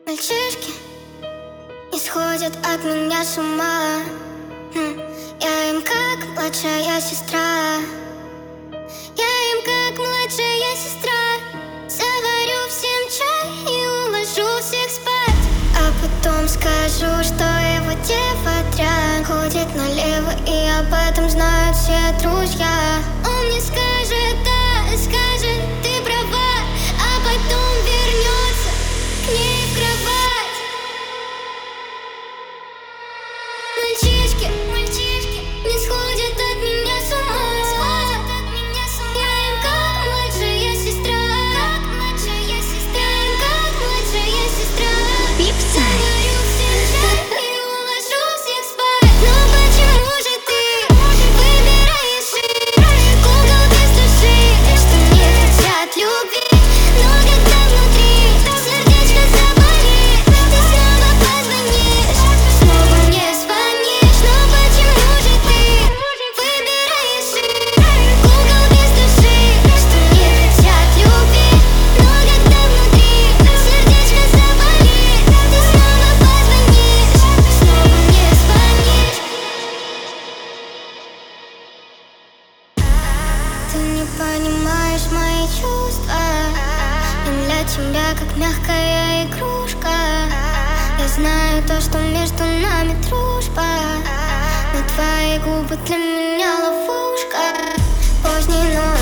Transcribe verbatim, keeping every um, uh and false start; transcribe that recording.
Мальчишки не сходят от меня с ума. хм, Я им как младшая сестра. Я им как младшая сестра. Заварю всем чай и уложу всех спать. А потом скажу, что его дева дрянь. Ходит налево, и об этом знают все друзья. Он мне скажет, да, скажет, ты права. А потом вернется к ней в кровать. Мальчишки, мальчишки не сходят от меня с ума. Я им как младшая сестра. Я им как младшая сестра. Заварю всем чай и уложу всех спать. Но почему же ты выбираешь кукол без души, что не хотят любви? Но когда внутри сердечко заболит, ты снова позвонишь, снова мне звонишь. Но почему же ты выбираешь кукол без души, что не хотят любви? Но когда внутри сердечко заболит, ты снова позвонишь, снова мне звонишь. Ты не понимаешь мои чувства. Я для тебя как мягкая игрушка. Я знаю то, что между нами дружба, но твои губы для меня ловушка. Поздней ночью